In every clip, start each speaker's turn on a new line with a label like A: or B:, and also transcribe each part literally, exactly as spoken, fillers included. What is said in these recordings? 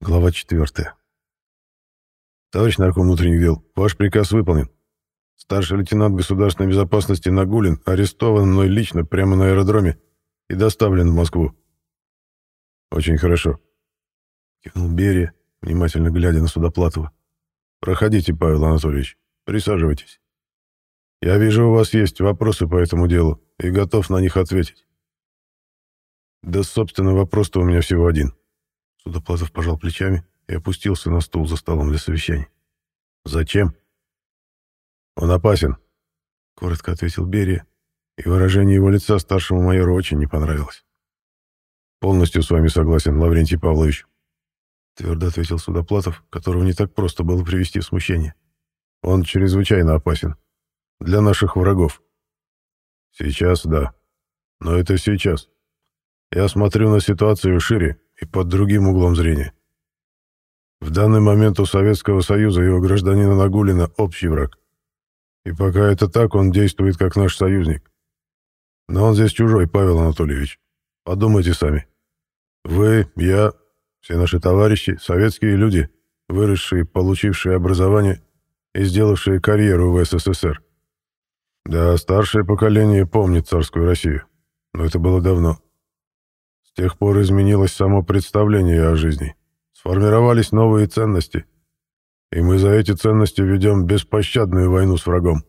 A: Глава четвертая. Товарищ нарком внутренних дел, ваш приказ выполнен. Старший лейтенант государственной безопасности Нагулин арестован мной лично прямо на аэродроме и доставлен в Москву. Очень хорошо. Кивнул Берия, внимательно глядя на Судоплатова. Проходите, Павел Анатольевич, присаживайтесь. Я вижу, у вас есть вопросы по этому делу и готов на них ответить. Да, собственно, вопрос-то у меня всего один. Судоплатов пожал плечами и опустился на стул за столом для совещаний. «Зачем?» «Он опасен», — коротко ответил Берия, и выражение его лица старшему майору очень не понравилось. «Полностью с вами согласен, Лаврентий Павлович», — твердо ответил Судоплатов, которого не так просто было привести в смущение. «Он чрезвычайно опасен. Для наших врагов». «Сейчас, да. Но это сейчас. Я смотрю на ситуацию шире и под другим углом зрения. В данный момент у Советского Союза и его гражданина Нагулина общий враг. И пока это так, он действует как наш союзник. Но он здесь чужой, Павел Анатольевич. Подумайте сами. Вы, я, все наши товарищи, советские люди, выросшие, получившие образование и сделавшие карьеру в СССР. Да, старшее поколение помнит царскую Россию, но это было давно. С тех пор изменилось само представление о жизни. Сформировались новые ценности. И мы за эти ценности ведем беспощадную войну с врагом.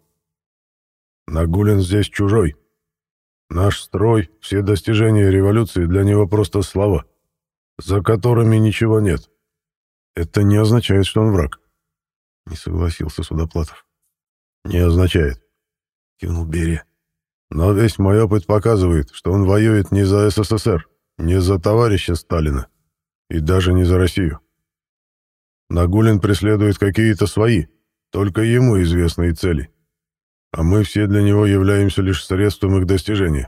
A: Нагулин здесь чужой. Наш строй, все достижения революции для него просто слова, за которыми ничего нет. Это не означает, что он враг. Не согласился Судоплатов. Не означает, кивнул Берия. Но весь мой опыт показывает, что он воюет не за СССР, не за товарища Сталина и даже не за Россию. Нагулин преследует какие-то свои, только ему известные цели, а мы все для него являемся лишь средством их достижения.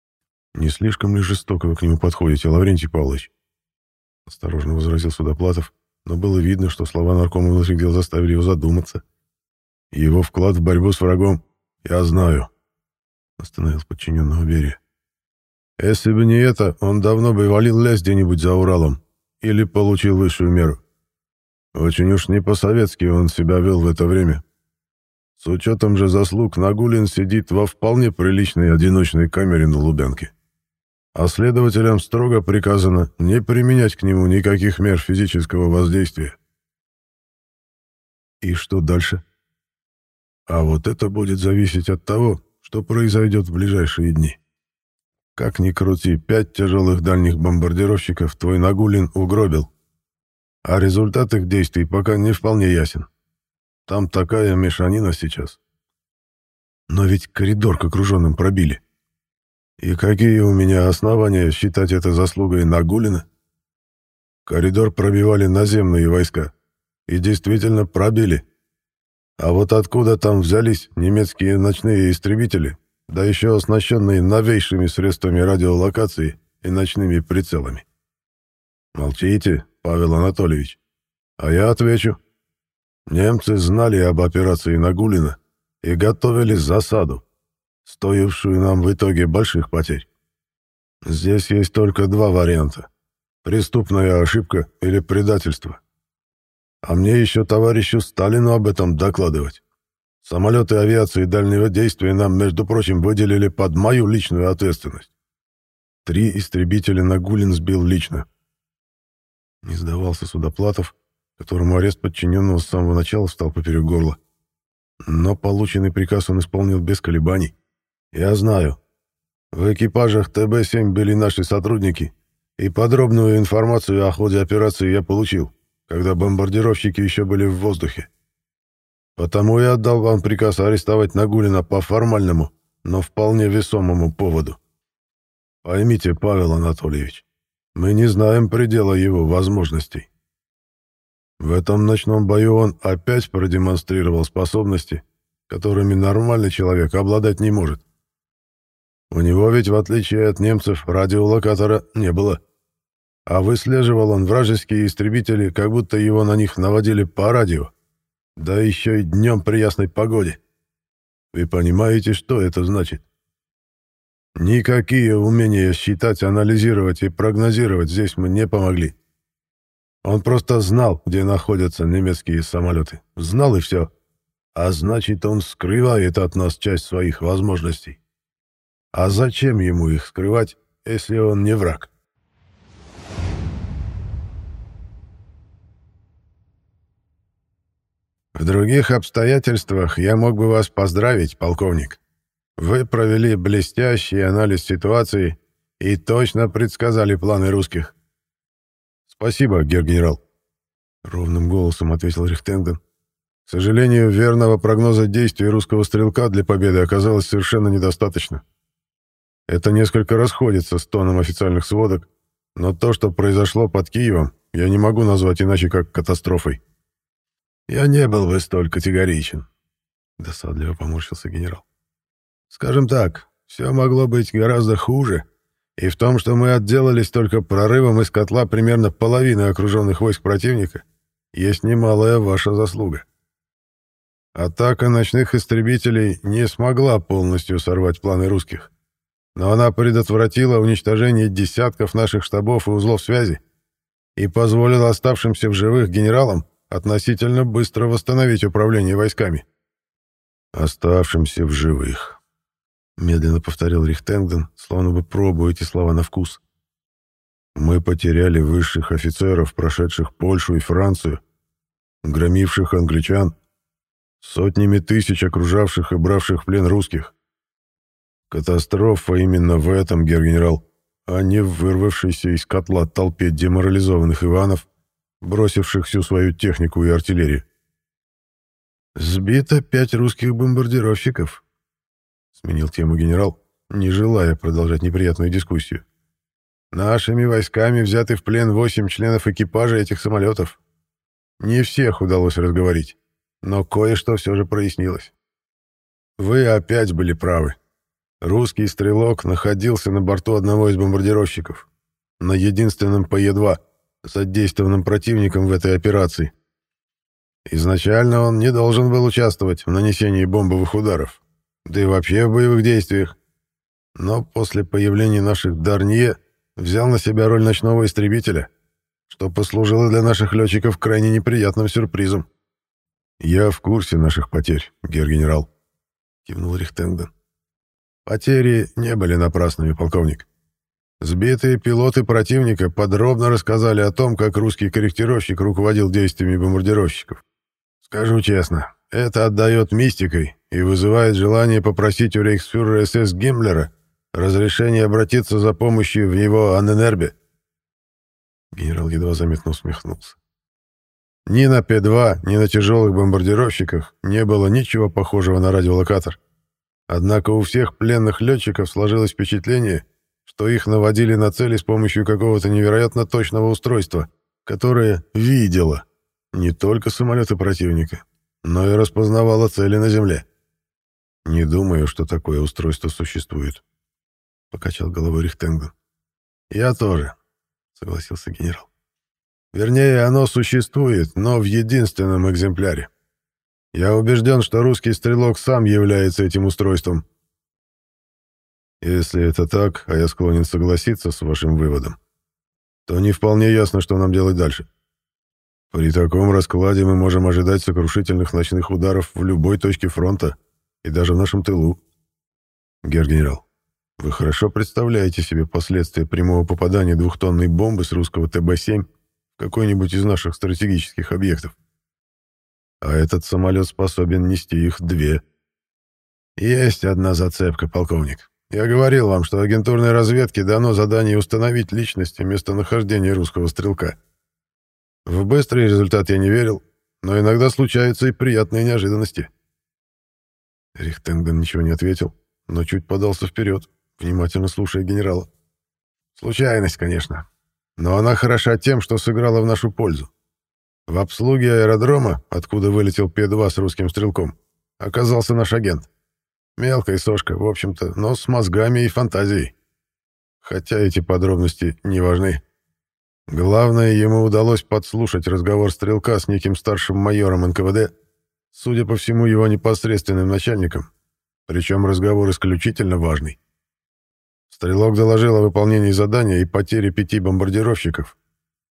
A: Не слишком ли жестоко вы к нему подходите, Лаврентий Павлович? Осторожно возразил Судоплатов, но было видно, что слова наркома внутренних дел заставили его задуматься. Его вклад в борьбу с врагом я знаю, остановил подчиненного Берия. Если бы не это, он давно бы валил лес где-нибудь за Уралом или получил высшую меру. Очень уж не по-советски он себя вел в это время. С учетом же заслуг Нагулин сидит во вполне приличной одиночной камере на Лубянке. А следователям строго приказано не применять к нему никаких мер физического воздействия. И что дальше? А вот это будет зависеть от того, что произойдет в ближайшие дни. Как ни крути, пять тяжелых дальних бомбардировщиков твой Нагулин угробил. А результат их действий пока не вполне ясен. Там такая мешанина сейчас. Но ведь коридор к окруженным пробили. И какие у меня основания считать это заслугой Нагулина? Коридор пробивали наземные войска. И действительно пробили. А вот откуда там взялись немецкие ночные истребители, да еще оснащенные новейшими средствами радиолокации и ночными прицелами? Молчите, Павел Анатольевич. А я отвечу. Немцы знали об операции Нагулина и готовили засаду, стоившую нам в итоге больших потерь. Здесь есть только два варианта. Преступная ошибка или предательство. А мне еще товарищу Сталину об этом докладывать. Самолеты авиации дальнего действия нам, между прочим, выделили под мою личную ответственность. Три истребителя Нагулин сбил лично. Не сдавался Судоплатов, которому арест подчиненного с самого начала встал поперек горла. Но полученный приказ он исполнил без колебаний. Я знаю. В экипажах Тэ Бэ семь были наши сотрудники, и подробную информацию о ходе операции я получил, когда бомбардировщики еще были в воздухе. Потому я отдал вам приказ арестовать Нагулина по формальному, но вполне весомому поводу. Поймите, Павел Анатольевич, мы не знаем предела его возможностей. В этом ночном бою он опять продемонстрировал способности, которыми нормальный человек обладать не может. У него ведь, в отличие от немцев, радиолокатора не было. А выслеживал он вражеские истребители, как будто его на них наводили по радио. Да еще и днем при ясной погоде. Вы понимаете, что это значит? Никакие умения считать, анализировать и прогнозировать здесь мы не помогли. Он просто знал, где находятся немецкие самолеты. Знал и все. А значит, он скрывает от нас часть своих возможностей. А зачем ему их скрывать, если он не враг? В других обстоятельствах я мог бы вас поздравить, полковник. Вы провели блестящий анализ ситуации и точно предсказали планы русских. Спасибо, гер-генерал. Ровным голосом ответил Рихтенген. К сожалению, верного прогноза действий русского стрелка для победы оказалось совершенно недостаточно. Это несколько расходится с тоном официальных сводок, но то, что произошло под Киевом, я не могу назвать иначе, как катастрофой. Я не был бы столь категоричен, досадливо поморщился генерал. Скажем так, все могло быть гораздо хуже, и в том, что мы отделались только прорывом из котла примерно половины окруженных войск противника, есть немалая ваша заслуга. Атака ночных истребителей не смогла полностью сорвать планы русских, но она предотвратила уничтожение десятков наших штабов и узлов связи и позволила оставшимся в живых генералам относительно быстро восстановить управление войсками. «Оставшимся в живых», — медленно повторил Рихтенген, словно бы пробуя эти слова на вкус. «Мы потеряли высших офицеров, прошедших Польшу и Францию, громивших англичан, сотнями тысяч окружавших и бравших в плен русских. Катастрофа именно в этом, гер-генерал, а не в вырвавшейся из котла толпе деморализованных Иванов, бросивших всю свою технику и артиллерию. «Сбито пять русских бомбардировщиков», — сменил тему генерал, не желая продолжать неприятную дискуссию. «Нашими войсками взяты в плен восемь членов экипажа этих самолетов. Не всех удалось разговорить, но кое-что все же прояснилось. Вы опять были правы. Русский стрелок находился на борту одного из бомбардировщиков, на единственном Пэ Е два, задействованным противником в этой операции. Изначально он не должен был участвовать в нанесении бомбовых ударов, да и вообще в боевых действиях. Но после появления наших Дарнье взял на себя роль ночного истребителя, что послужило для наших летчиков крайне неприятным сюрпризом. «Я в курсе наших потерь, гер-генерал», — кивнул Рихтенген. «Потери не были напрасными, полковник. Сбитые пилоты противника подробно рассказали о том, как русский корректировщик руководил действиями бомбардировщиков. Скажу честно, это отдает мистикой и вызывает желание попросить у рейхсфюрера Эс Эс Гиммлера разрешение обратиться за помощью в его Анненербе». Генерал едва заметно усмехнулся. Ни на Пэ два, ни на тяжелых бомбардировщиках не было ничего похожего на радиолокатор. Однако у всех пленных летчиков сложилось впечатление, что их наводили на цели с помощью какого-то невероятно точного устройства, которое видело не только самолеты противника, но и распознавало цели на земле. «Не думаю, что такое устройство существует», — покачал головой Рихтенген. «Я тоже», — согласился генерал. «Вернее, оно существует, но в единственном экземпляре. Я убежден, что русский стрелок сам является этим устройством». «Если это так, а я склонен согласиться с вашим выводом, то не вполне ясно, что нам делать дальше. При таком раскладе мы можем ожидать сокрушительных ночных ударов в любой точке фронта и даже в нашем тылу. Гер-генерал, вы хорошо представляете себе последствия прямого попадания двухтонной бомбы с русского Тэ Бэ семь в какой-нибудь из наших стратегических объектов. А этот самолет способен нести их две». «Есть одна зацепка, полковник. Я говорил вам, что агентурной разведке дано задание установить личность и местонахождение русского стрелка. В быстрый результат я не верил, но иногда случаются и приятные неожиданности». Рихтенген ничего не ответил, но чуть подался вперед, внимательно слушая генерала. «Случайность, конечно, но она хороша тем, что сыграла в нашу пользу. В обслуге аэродрома, откуда вылетел Пэ два с русским стрелком, оказался наш агент. Мелкая сошка, в общем-то, но с мозгами и фантазией. Хотя эти подробности не важны. Главное, ему удалось подслушать разговор стрелка с неким старшим майором Эн Ка Вэ Дэ, судя по всему, его непосредственным начальником, причем разговор исключительно важный. Стрелок доложил о выполнении задания и потере пяти бомбардировщиков,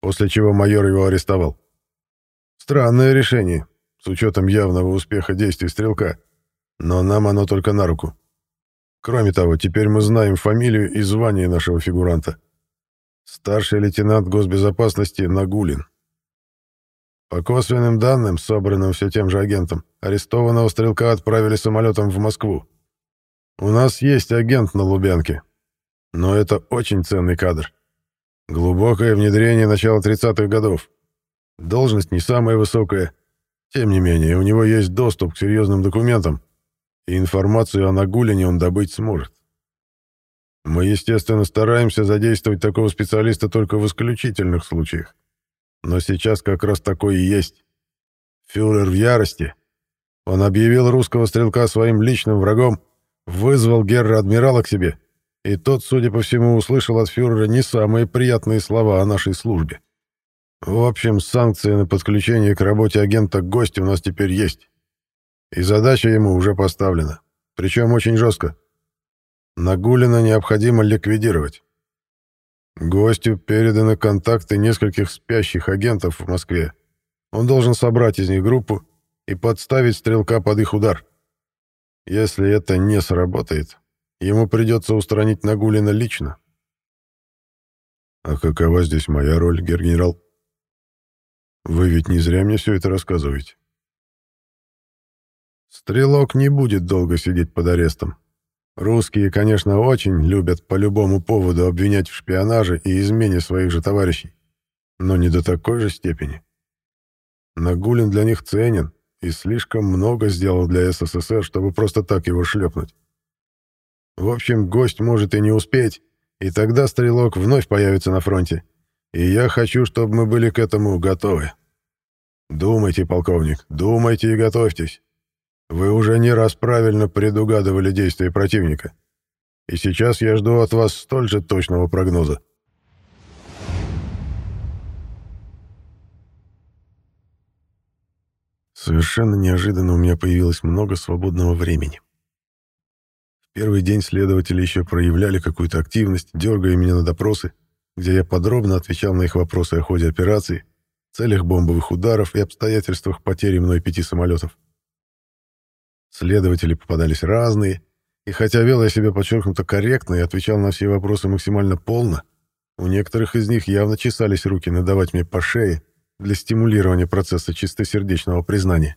A: после чего майор его арестовал. Странное решение, с учетом явного успеха действий стрелка, но нам оно только на руку. Кроме того, теперь мы знаем фамилию и звание нашего фигуранта. Старший лейтенант госбезопасности Нагулин. По косвенным данным, собранным все тем же агентом, арестованного стрелка отправили самолетом в Москву. У нас есть агент на Лубянке, но это очень ценный кадр. Глубокое внедрение начала тридцатых годов. Должность не самая высокая. Тем не менее, у него есть доступ к серьезным документам, и информацию о Нагулине он добыть сможет. Мы, естественно, стараемся задействовать такого специалиста только в исключительных случаях. Но сейчас как раз такой и есть. Фюрер в ярости. Он объявил русского стрелка своим личным врагом, вызвал герра-адмирала к себе, и тот, судя по всему, услышал от фюрера не самые приятные слова о нашей службе. В общем, санкции на подключение к работе агента к гостю у нас теперь есть. И задача ему уже поставлена. Причем очень жестко. Нагулина необходимо ликвидировать. Гостю переданы контакты нескольких спящих агентов в Москве. Он должен собрать из них группу и подставить стрелка под их удар. Если это не сработает, ему придется устранить Нагулина лично. А какова здесь моя роль, гер-генерал? Вы ведь не зря мне все это рассказываете. Стрелок не будет долго сидеть под арестом. Русские, конечно, очень любят по любому поводу обвинять в шпионаже и измене своих же товарищей, но не до такой же степени. Нагулин для них ценен и слишком много сделал для СССР, чтобы просто так его шлепнуть. В общем, гость может и не успеть, и тогда стрелок вновь появится на фронте, и я хочу, чтобы мы были к этому готовы. Думайте, полковник, думайте и готовьтесь. Вы уже не раз правильно предугадывали действия противника. И сейчас я жду от вас столь же точного прогноза. Совершенно неожиданно у меня появилось много свободного времени. В первый день следователи еще проявляли какую-то активность, дергая меня на допросы, где я подробно отвечал на их вопросы о ходе операции, целях бомбовых ударов и обстоятельствах потери мной пяти самолетов. Следователи попадались разные, и хотя вел я себя подчеркнуто корректно и отвечал на все вопросы максимально полно, у некоторых из них явно чесались руки надавать мне по шее для стимулирования процесса чистосердечного признания.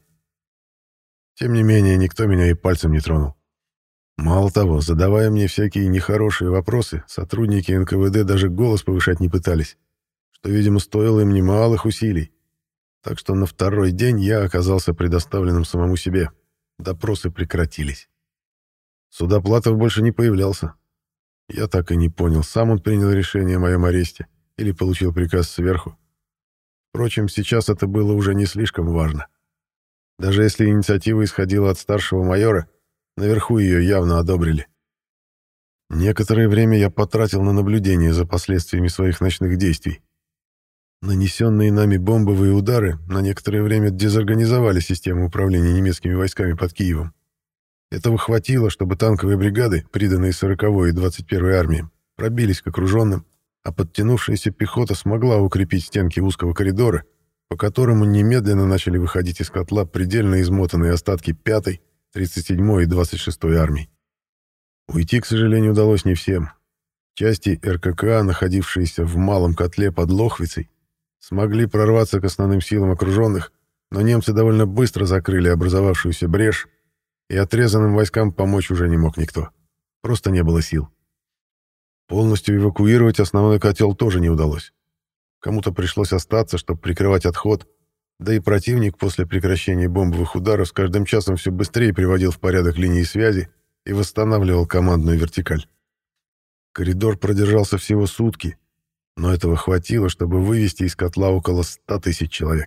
A: Тем не менее, никто меня и пальцем не тронул. Мало того, задавая мне всякие нехорошие вопросы, сотрудники эн ка вэ дэ даже голос повышать не пытались, что, видимо, стоило им немалых усилий. Так что на второй день я оказался предоставленным самому себе. Допросы прекратились. Судоплатов больше не появлялся. Я так и не понял, сам он принял решение о моем аресте или получил приказ сверху. Впрочем, сейчас это было уже не слишком важно. Даже если инициатива исходила от старшего майора, наверху ее явно одобрили. Некоторое время я потратил на наблюдение за последствиями своих ночных действий. Нанесенные нами бомбовые удары на некоторое время дезорганизовали систему управления немецкими войсками под Киевом. Этого хватило, чтобы танковые бригады, приданные сороковой и двадцать первой армиям, пробились к окруженным, а подтянувшаяся пехота смогла укрепить стенки узкого коридора, по которому немедленно начали выходить из котла предельно измотанные остатки пятой, тридцать седьмой и двадцать шестой армий. Уйти, к сожалению, удалось не всем. Части эр ка ка а, находившиеся в малом котле под Лохвицей, смогли прорваться к основным силам окруженных, но немцы довольно быстро закрыли образовавшуюся брешь, и отрезанным войскам помочь уже не мог никто. Просто не было сил. Полностью эвакуировать основной котел тоже не удалось. Кому-то пришлось остаться, чтобы прикрывать отход, да и противник после прекращения бомбовых ударов с каждым часом все быстрее приводил в порядок линии связи и восстанавливал командную вертикаль. Коридор продержался всего сутки, но этого хватило, чтобы вывести из котла около ста тысяч человек.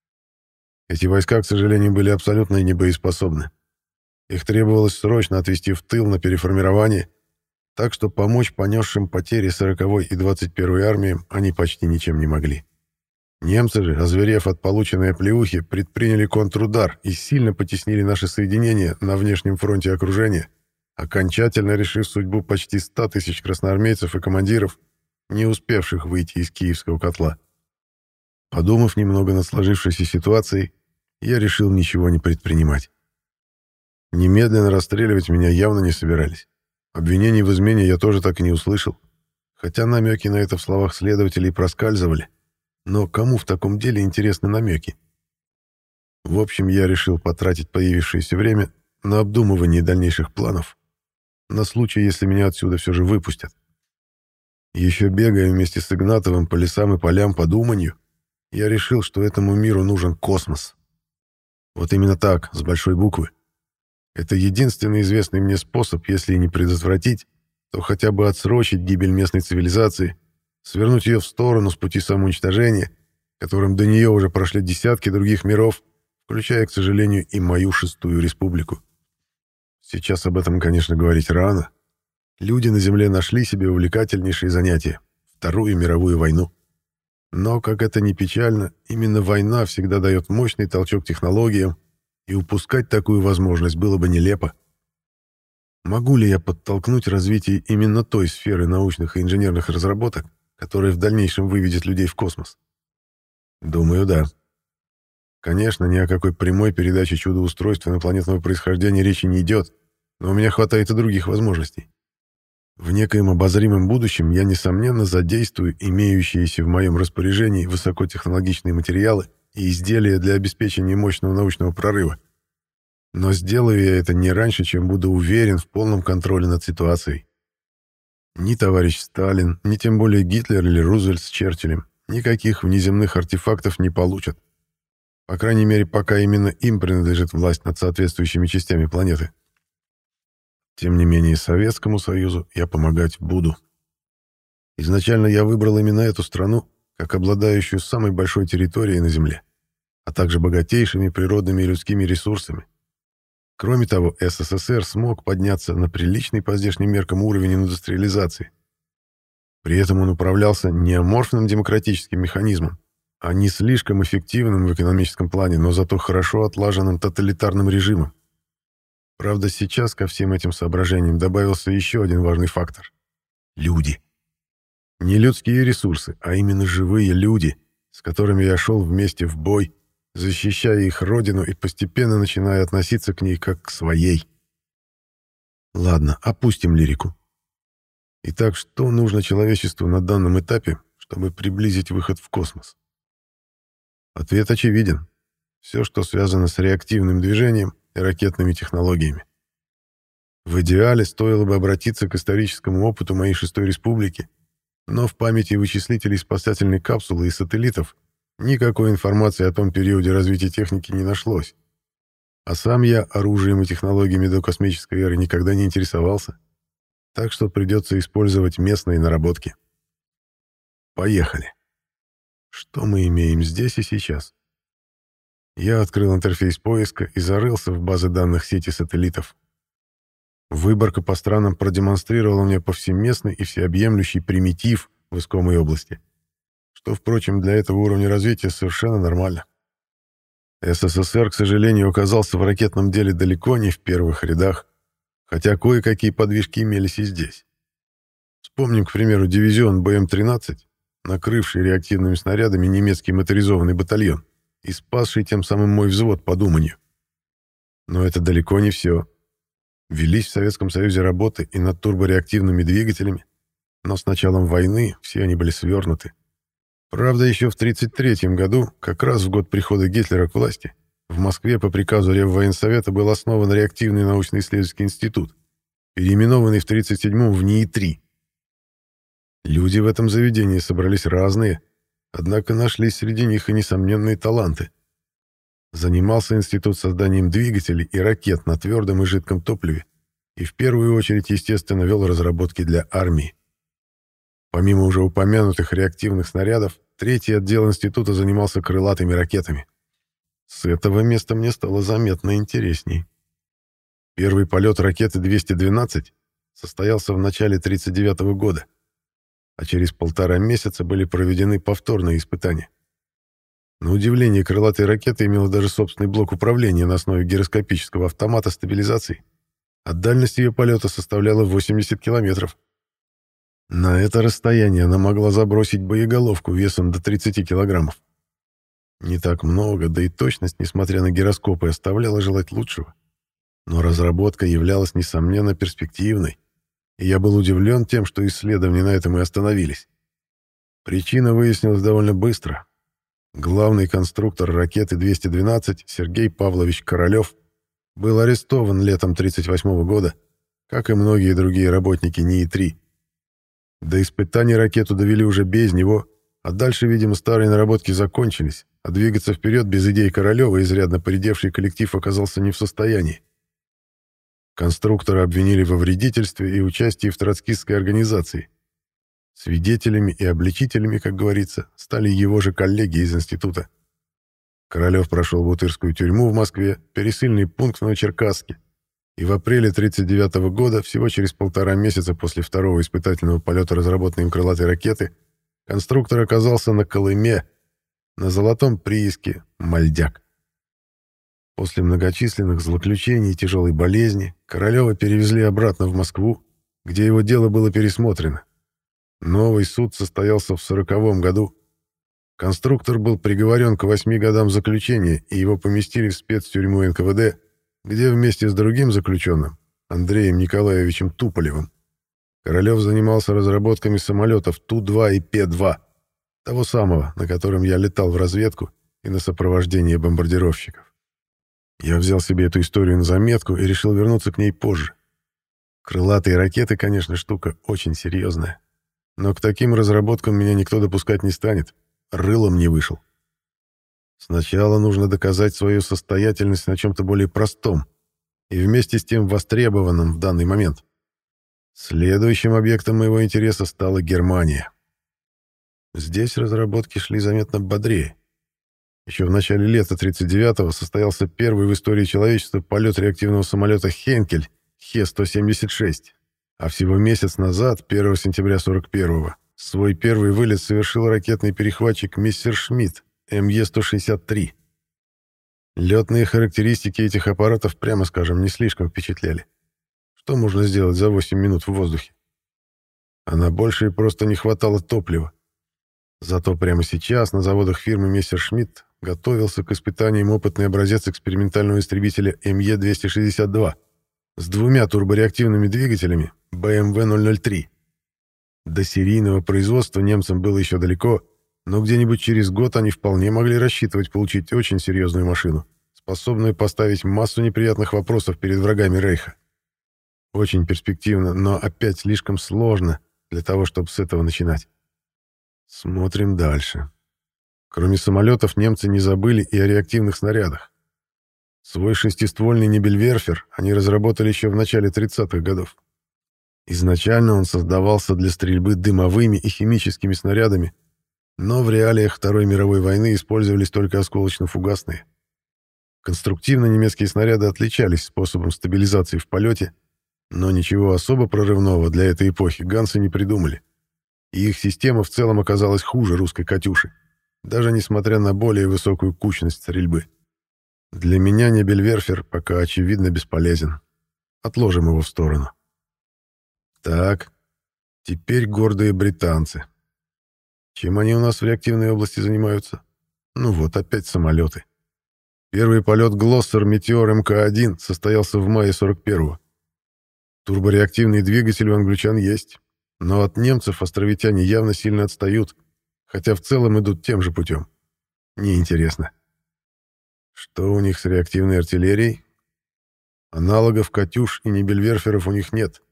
A: Эти войска, к сожалению, были абсолютно небоеспособны. Их требовалось срочно отвести в тыл на переформирование, так что помочь понесшим потери сороковой и двадцать первой армиям они почти ничем не могли. Немцы же, озверев от полученной оплеухи, предприняли контрудар и сильно потеснили наши соединения на внешнем фронте окружения, окончательно решив судьбу почти ста тысяч красноармейцев и командиров, не успевших выйти из киевского котла. Подумав немного над сложившейся ситуацией, я решил ничего не предпринимать. Немедленно расстреливать меня явно не собирались. Обвинений в измене я тоже так и не услышал, хотя намеки на это в словах следователей проскальзывали. Но кому в таком деле интересны намеки? В общем, я решил потратить появившееся время на обдумывание дальнейших планов, на случай, если меня отсюда все же выпустят. Еще бегая вместе с Игнатовым по лесам и полям по Думанью, я решил, что этому миру нужен космос. Вот именно так, с большой буквы. Это единственный известный мне способ, если и не предотвратить, то хотя бы отсрочить гибель местной цивилизации, свернуть ее в сторону с пути самоуничтожения, которым до нее уже прошли десятки других миров, включая, к сожалению, и мою шестую республику. Сейчас об этом, конечно, говорить рано. Люди на Земле нашли себе увлекательнейшие занятия — Вторую мировую войну. Но, как это ни печально, именно война всегда дает мощный толчок технологиям, и упускать такую возможность было бы нелепо. Могу ли я подтолкнуть развитие именно той сферы научных и инженерных разработок, которая в дальнейшем выведет людей в космос? Думаю, да. Конечно, ни о какой прямой передаче чудо-устройств инопланетного происхождения речи не идет, но у меня хватает и других возможностей. В некоем обозримом будущем я, несомненно, задействую имеющиеся в моем распоряжении высокотехнологичные материалы и изделия для обеспечения мощного научного прорыва. Но сделаю я это не раньше, чем буду уверен в полном контроле над ситуацией. Ни товарищ Сталин, ни тем более Гитлер или Рузвельт с Черчиллем никаких внеземных артефактов не получат. По крайней мере, пока именно им принадлежит власть над соответствующими частями планеты. Тем не менее, Советскому Союзу я помогать буду. Изначально я выбрал именно эту страну, как обладающую самой большой территорией на Земле, а также богатейшими природными и людскими ресурсами. Кроме того, СССР смог подняться на приличный по здешним меркам уровень индустриализации. При этом он управлялся не аморфным демократическим механизмом, а не слишком эффективным в экономическом плане, но зато хорошо отлаженным тоталитарным режимом. Правда, сейчас ко всем этим соображениям добавился еще один важный фактор — люди. Не людские ресурсы, а именно живые люди, с которыми я шел вместе в бой, защищая их родину и постепенно начиная относиться к ней как к своей. Ладно, опустим лирику. Итак, что нужно человечеству на данном этапе, чтобы приблизить выход в космос? Ответ очевиден. Все, что связано с реактивным движением и ракетными технологиями. В идеале стоило бы обратиться к историческому опыту моей шестой республики, но в памяти вычислителей спасательной капсулы и сателлитов никакой информации о том периоде развития техники не нашлось. А сам я оружием и технологиями до космической эры никогда не интересовался, так что придется использовать местные наработки. Поехали. Что мы имеем здесь и сейчас? Я открыл интерфейс поиска и зарылся в базы данных сети сателлитов. Выборка по странам продемонстрировала мне повсеместный и всеобъемлющий примитив в искомой области, что, впрочем, для этого уровня развития совершенно нормально. СССР, к сожалению, оказался в ракетном деле далеко не в первых рядах, хотя кое-какие подвижки имелись и здесь. Вспомним, к примеру, дивизион Бэ Эм тринадцать, накрывший реактивными снарядами немецкий моторизованный батальон и спасший тем самым мой взвод по Думанью. Но это далеко не все. Велись в Советском Союзе работы и над турбореактивными двигателями, но с началом войны все они были свернуты. Правда, еще в тысяча девятьсот тридцать третьем году, как раз в год прихода Гитлера к власти, в Москве по приказу Реввоенсовета был основан реактивный научно-исследовательский институт, переименованный в тысяча девятьсот тридцать седьмом в НИИ-три. Люди в этом заведении собрались разные, однако нашлись среди них и несомненные таланты. Занимался институт созданием двигателей и ракет на твердом и жидком топливе, и в первую очередь, естественно, вел разработки для армии. Помимо уже упомянутых реактивных снарядов, третий отдел института занимался крылатыми ракетами. С этого места мне стало заметно интересней. Первый полет ракеты двести двенадцать состоялся в начале тысяча девятьсот тридцать девятого года, а через полтора месяца были проведены повторные испытания. На удивление, крылатая ракета имела даже собственный блок управления на основе гироскопического автомата стабилизации, а дальность ее полета составляла восемьдесят километров. На это расстояние она могла забросить боеголовку весом до тридцати килограммов. Не так много, да и точность, несмотря на гироскопы, оставляла желать лучшего. Но разработка являлась, несомненно, перспективной, и я был удивлен тем, что исследования на этом и остановились. Причина выяснилась довольно быстро. Главный конструктор ракеты двести двенадцать Сергей Павлович Королёв был арестован летом тысяча девятьсот тридцать восьмого года, как и многие другие работники НИИ-три. До испытаний ракету довели уже без него, а дальше, видимо, старые наработки закончились, а двигаться вперед без идей Королёва изрядно поредевший коллектив оказался не в состоянии. Конструктора обвинили во вредительстве и участии в троцкистской организации. Свидетелями и обличителями, как говорится, стали его же коллеги из института. Королёв прошел Бутырскую тюрьму в Москве, пересыльный пункт в Новочеркасске, и в апреле тысяча девятьсот тридцать девятого года, всего через полтора месяца после второго испытательного полета разработанной им крылатой ракеты, конструктор оказался на Колыме, на золотом прииске Мальдяк. После многочисленных злоключений и тяжелой болезни Королёва перевезли обратно в Москву, где его дело было пересмотрено. Новый суд состоялся в сороковом году. Конструктор был приговорен к восьми годам заключения, и его поместили в спецтюрьму эн ка вэ дэ, где вместе с другим заключенным, Андреем Николаевичем Туполевым, Королёв занимался разработками самолетов Ту два и Пе два, того самого, на котором я летал в разведку и на сопровождение бомбардировщиков. Я взял себе эту историю на заметку и решил вернуться к ней позже. Крылатые ракеты, конечно, штука очень серьезная. Но к таким разработкам меня никто допускать не станет. Рылом не вышел. Сначала нужно доказать свою состоятельность на чем-то более простом и вместе с тем востребованном в данный момент. Следующим объектом моего интереса стала Германия. Здесь разработки шли заметно бодрее. Еще в начале лета тридцать девятого состоялся первый в истории человечества полет реактивного самолета «Хенкель» Хе сто семьдесят шесть. А всего месяц назад, первого сентября сорок первого, свой первый вылет совершил ракетный перехватчик Мессершмитт эм е сто шестьдесят три. Летные характеристики этих аппаратов, прямо скажем, не слишком впечатляли. Что можно сделать за восемь минут в воздухе? А на большее просто не хватало топлива. Зато прямо сейчас на заводах фирмы Мессершмитт готовился к испытаниям опытный образец экспериментального истребителя эм е двести шестьдесят два с двумя турбореактивными двигателями бэ эм вэ ноль ноль три. До серийного производства немцам было еще далеко, но где-нибудь через год они вполне могли рассчитывать получить очень серьезную машину, способную поставить массу неприятных вопросов перед врагами Рейха. Очень перспективно, но опять слишком сложно для того, чтобы с этого начинать. Смотрим дальше. Кроме самолетов, немцы не забыли и о реактивных снарядах. Свой шестиствольный Небельверфер они разработали еще в начале тридцатых годов. Изначально он создавался для стрельбы дымовыми и химическими снарядами, но в реалиях Второй мировой войны использовались только осколочно-фугасные. Конструктивно немецкие снаряды отличались способом стабилизации в полете, но ничего особо прорывного для этой эпохи ганцы не придумали. И их система в целом оказалась хуже русской «Катюши», даже несмотря на более высокую кучность стрельбы. Для меня Небельверфер пока очевидно бесполезен. Отложим его в сторону. Так, теперь гордые британцы. Чем они у нас в реактивной области занимаются? Ну вот, опять самолеты. Первый полет Глоссер Метеор эм ка один состоялся в мае сорок первого. Турбореактивный двигатель у англичан есть, но от немцев островитяне явно сильно отстают, хотя в целом идут тем же путем. Неинтересно. Что у них с реактивной артиллерией? Аналогов «Катюш» и Небельверферов у них нет.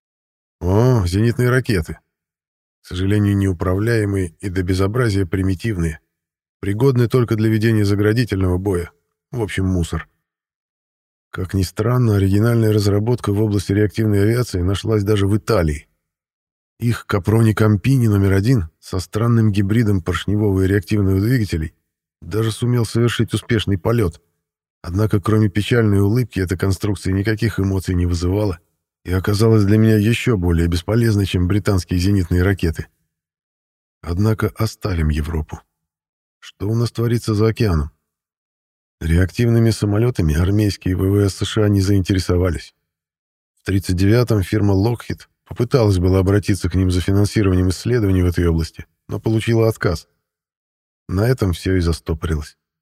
A: О, зенитные ракеты. К сожалению, неуправляемые и до безобразия примитивные. Пригодны только для ведения заградительного боя. В общем, мусор. Как ни странно, оригинальная разработка в области реактивной авиации нашлась даже в Италии. Их Капрони Кампини номер один со странным гибридом поршневого и реактивного двигателей даже сумел совершить успешный полет. Однако, кроме печальной улыбки, эта конструкция никаких эмоций не вызывала и оказалась для меня еще более бесполезной, чем британские зенитные ракеты. Однако оставим Европу. Что у нас творится за океаном? Реактивными самолетами армейские вэ вэ эс США не заинтересовались. В тридцать девятом фирма Lockheed попыталась было обратиться к ним за финансированием исследований в этой области, но получила отказ. На этом все и застопорилось.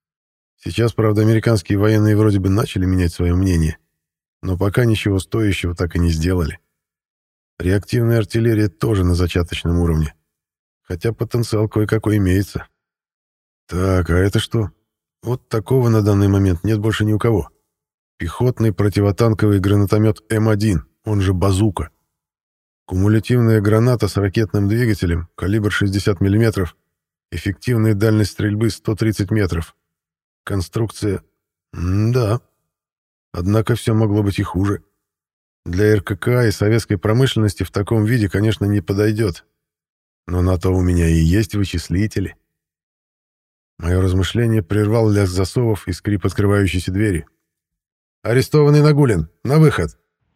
A: Сейчас, правда, американские военные вроде бы начали менять свое мнение, но пока ничего стоящего так и не сделали. Реактивная артиллерия тоже на зачаточном уровне, хотя потенциал кое-какой имеется. Так, а это что? Вот такого на данный момент нет больше ни у кого. Пехотный противотанковый гранатомет эм один, он же базука. Кумулятивная граната с ракетным двигателем, калибр шестьдесят миллиметров, эффективная дальность стрельбы сто тридцать метров. Конструкция... М-да. Однако все могло быть и хуже. Для эр ка ка и советской промышленности в таком виде, конечно, не подойдет. Но на то у меня и есть вычислители. Мое размышление прервал лязг засовов и скрип открывающейся двери. «Арестованный Нагулин! На выход!»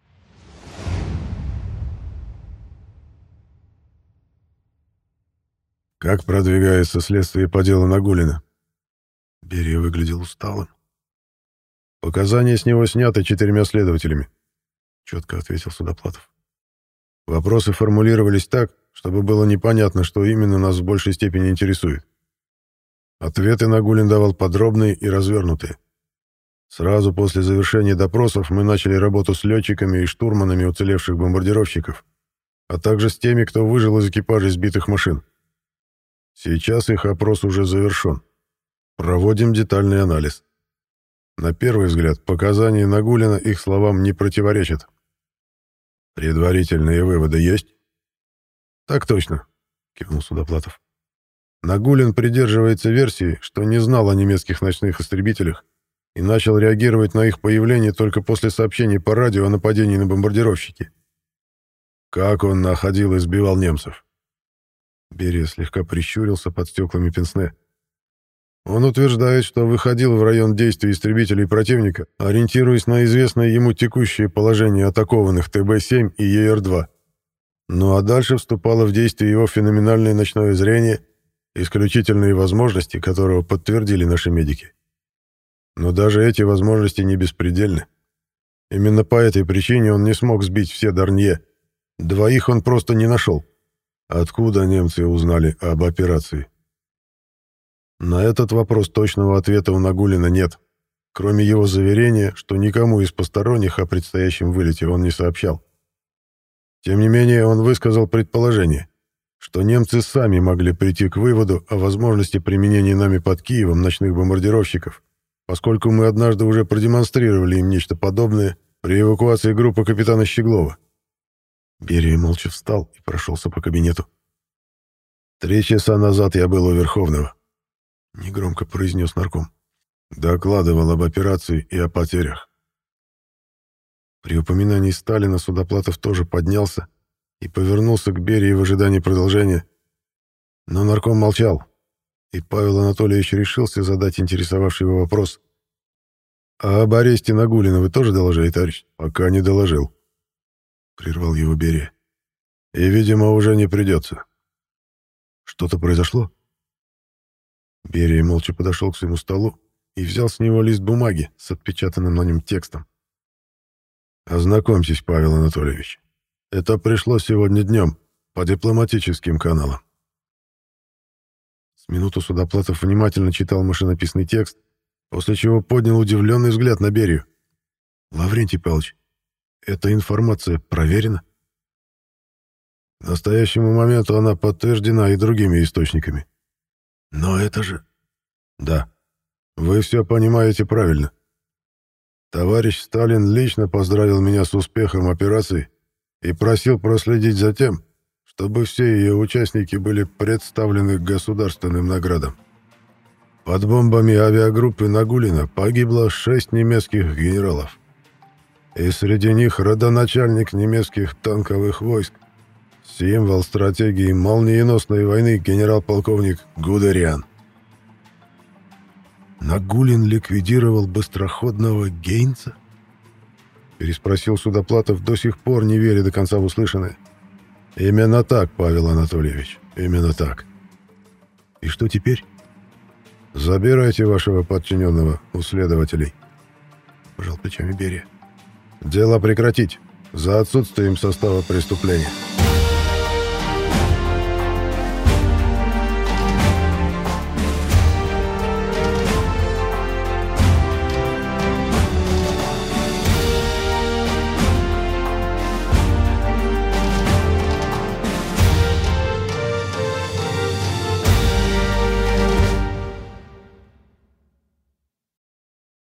A: «Как продвигается следствие по делу Нагулина?» Берия выглядел усталым. «Показания с него сняты четырьмя следователями», — четко ответил Судоплатов. «Вопросы формулировались так, чтобы было непонятно, что именно нас в большей степени интересует. Ответы Нагулин давал подробные и развернутые. Сразу после завершения допросов мы начали работу с летчиками и штурманами уцелевших бомбардировщиков, а также с теми, кто выжил из экипажей сбитых машин. Сейчас их опрос уже завершен. Проводим детальный анализ. На первый взгляд, показания Нагулина их словам не противоречат. Предварительные выводы есть?» «Так точно», — кивнул Судоплатов. Нагулин придерживается версии, что не знал о немецких ночных истребителях и начал реагировать на их появление только после сообщений по радио о нападении на бомбардировщики. Как он находил и сбивал немцев? Берия слегка прищурился под стеклами пенсне. Он утверждает, что выходил в район действия истребителей противника, ориентируясь на известное ему текущее положение атакованных тэ бэ семь и е эр два. Ну а дальше вступало в действие его феноменальное ночное зрение, исключительные возможности которого подтвердили наши медики. Но даже эти возможности не беспредельны. Именно по этой причине он не смог сбить все Дарнье. Двоих он просто не нашел. Откуда немцы узнали об операции? На этот вопрос точного ответа у Нагулина нет, кроме его заверения, что никому из посторонних о предстоящем вылете он не сообщал. Тем не менее, он высказал предположение, что немцы сами могли прийти к выводу о возможности применения нами под Киевом ночных бомбардировщиков, поскольку мы однажды уже продемонстрировали им нечто подобное при эвакуации группы капитана Щеглова. Берия молча встал и прошелся по кабинету. «Три часа назад я был у Верховного», — негромко произнес нарком. «Докладывал об операции и о потерях». При упоминании Сталина Судоплатов тоже поднялся и повернулся к Берии в ожидании продолжения. Но нарком молчал, и Павел Анатольевич решился задать интересовавший его вопрос. «А об аресте Нагулина вы тоже доложили, товарищ?» «Пока не доложил», — прервал его Берия. «И, видимо, уже не придется». «Что-то произошло?» Берия молча подошел к своему столу и взял с него лист бумаги с отпечатанным на нем текстом. «Ознакомьтесь, Павел Анатольевич. Это пришло сегодня днем по дипломатическим каналам». С минуту Судоплатов внимательно читал машинописный текст, после чего поднял удивленный взгляд на Берию. «Лаврентий Павлович, эта информация проверена?» «К настоящему моменту она подтверждена и другими источниками». «Но это же...» «Да, вы все понимаете правильно. Товарищ Сталин лично поздравил меня с успехом операции и просил проследить за тем, чтобы все ее участники были представлены к государственным наградам. Под бомбами авиагруппы Нагулина погибло шесть немецких генералов. И среди них родоначальник немецких танковых войск, символ стратегии молниеносной войны генерал-полковник Гудериан». «Нагулин ликвидировал быстроходного Гейнца?» — переспросил Судоплатов, до сих пор не веря до конца в услышанное. «Именно так, Павел Анатольевич, именно так». «И что теперь?» «Забирайте вашего подчиненного у следователей», — пожал плечами Берия. «Дело прекратить, за отсутствием состава преступления».